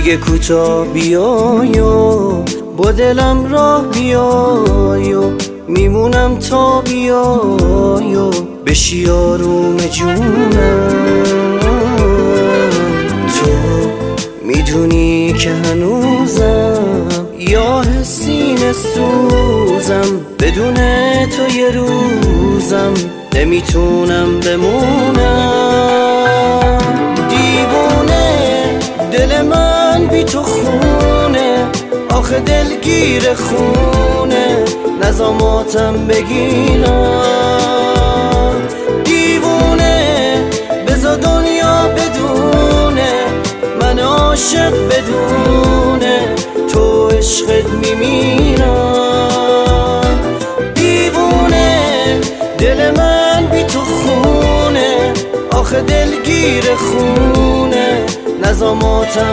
دیگه کوتاه بیایو با دلم راه بیایو میمونم تا بیایو بشی آروم جونم تو میدونی که هنوزم یا سینه سوزم بدون تو یه روزم نمیتونم بمونم دیوونه دل من بی تو خونه آخه دلگیر خونه نظاماتم بگیرم دیوونه بذار دنیا بدونه من عاشق بدونه تو عشقت میمیرم دیوونه دل من بی تو خونه آخه دلگیر خونه نظاماتم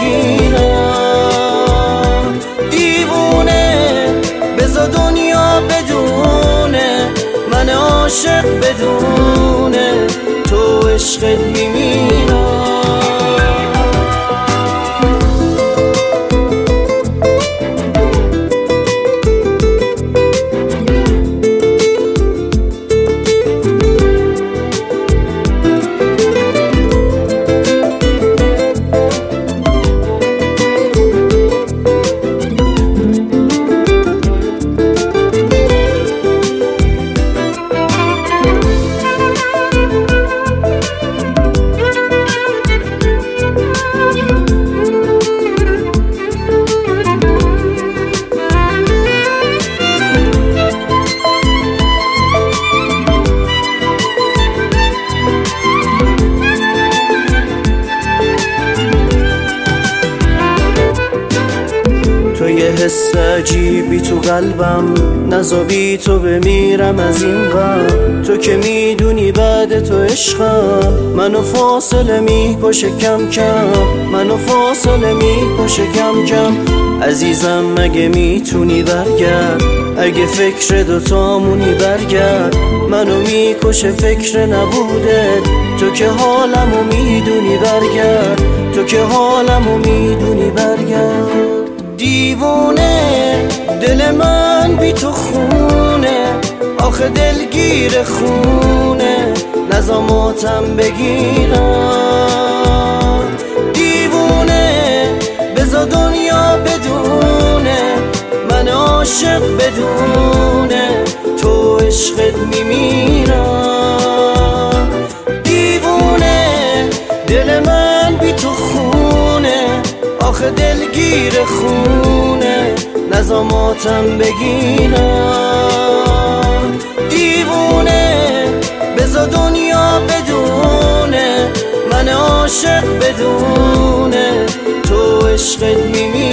بگیرم دیوونه بذار دنیا بدونه من عاشق بدونه تو عشقت میمیرم تو یه حس عجیبی تو قلبم نذاری تو بمیرم از این غم تو که میدونی بعد تو عشقم منو فاصله میکشه کم کم منو فاصله میکشه کم کم عزیزم مگه میتونی برگرد اگه فکر دوتامونی برگرد منو میکشه فکر نبوده تو که حالمو میدونی برگرد تو که حالمو میدونی برگرد دیوونه دل من بی تو خونه آخه دلگیر خونه نظاماتم بگیرم دیوونه بذار دنیا بدونه من عاشق بدونه تو عشقت میمیرم دیوونه دل من بی تو خونه آخه دلگیر خونه نظاماتم بگیرم دیوونه بذار دنیا بدونه من عاشق بدونه تو عشقت میمیرم